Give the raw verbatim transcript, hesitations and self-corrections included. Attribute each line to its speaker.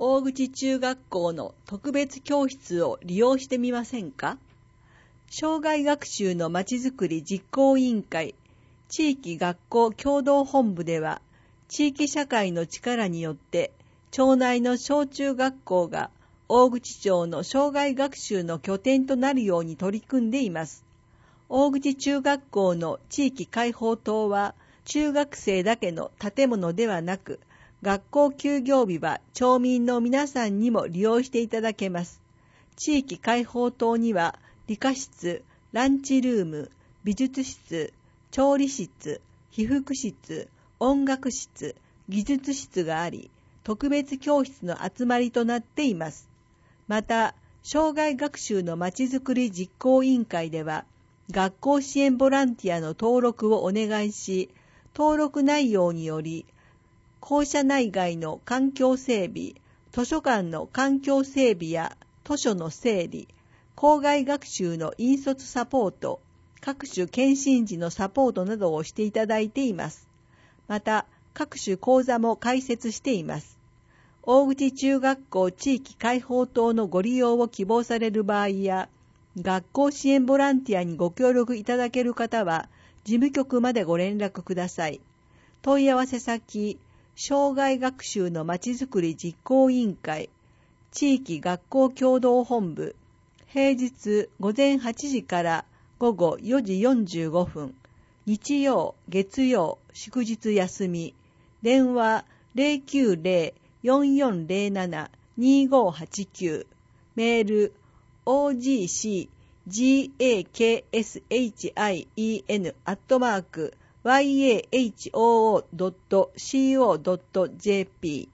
Speaker 1: 大口中学校の特別教室を利用してみませんか？障害学習のまちづくり実行委員会地域学校共同本部では、地域社会の力によって町内の小中学校が大口町の障害学習の拠点となるように取り組んでいます。大口中学校の地域開放棟は中学生だけの建物ではなく、学校休業日は町民の皆さんにも利用していただけます。地域開放棟には理科室、ランチルーム、美術室、調理室、被服室、音楽室、技術室があり、特別教室の集まりとなっています。また、障害学習のまちづくり実行委員会では、学校支援ボランティアの登録をお願いし、登録内容により、校舎内外の環境整備、図書館の環境整備や図書の整理、校外学習の引率サポート、各種検診時のサポートなどをしていただいています。また、各種講座も開設しています。大口中学校地域開放棟のご利用を希望される場合や、学校支援ボランティアにご協力いただける方は、事務局までご連絡ください。問い合わせ先、障害学習のまちづくり実行委員会、地域学校共同本部、平日午前はちじから午後よじよんじゅうごふん、日曜、月曜、祝日休み、電話 ゼロきゅうゼロ よんよんゼロなな にごはちきゅう、メール オージーシージーエーケーエスエイチアイイーエヌ アットマーク ワイエーエイチオーオードットシーオードットジェーピー